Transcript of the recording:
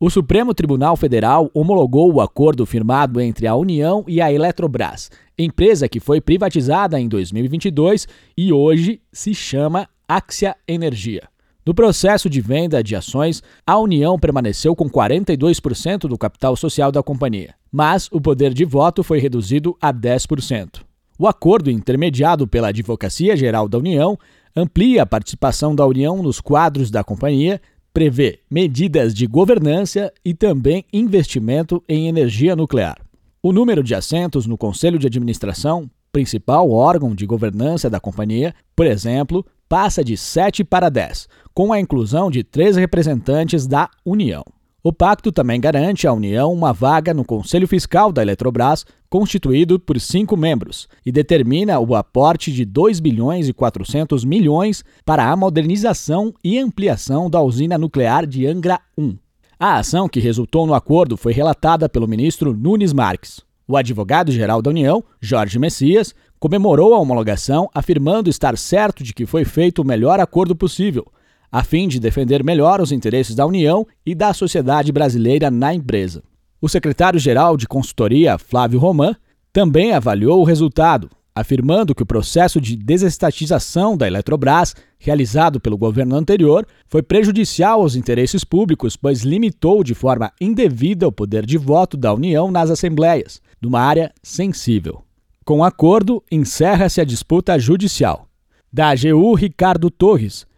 O Supremo Tribunal Federal homologou o acordo firmado entre a União e a Eletrobras, empresa que foi privatizada em 2022 e hoje se chama Axia Energia. No processo de venda de ações, a União permaneceu com 42% do capital social da companhia, mas o poder de voto foi reduzido a 10%. O acordo intermediado pela Advocacia Geral da União amplia a participação da União nos quadros da companhia, prevê medidas de governança e também investimento em energia nuclear. O número de assentos no Conselho de Administração, principal órgão de governança da companhia, por exemplo, passa de 7 para 10, com a inclusão de 3 representantes da União. O pacto também garante à União uma vaga no Conselho Fiscal da Eletrobras, constituído por 5 membros, e determina o aporte de 2 bilhões e 400 milhões para a modernização e ampliação da usina nuclear de Angra 1. A ação que resultou no acordo foi relatada pelo ministro Nunes Marques. O advogado-geral da União, Jorge Messias, comemorou a homologação, afirmando estar certo de que foi feito o melhor acordo possível, a fim de defender melhor os interesses da União e da sociedade brasileira na empresa. O secretário-geral de consultoria, Flávio Roman, também avaliou o resultado, afirmando que o processo de desestatização da Eletrobras, realizado pelo governo anterior, foi prejudicial aos interesses públicos, pois limitou de forma indevida o poder de voto da União nas assembleias, numa área sensível. Com o acordo, encerra-se a disputa judicial. Da AGU, Ricardo Torres.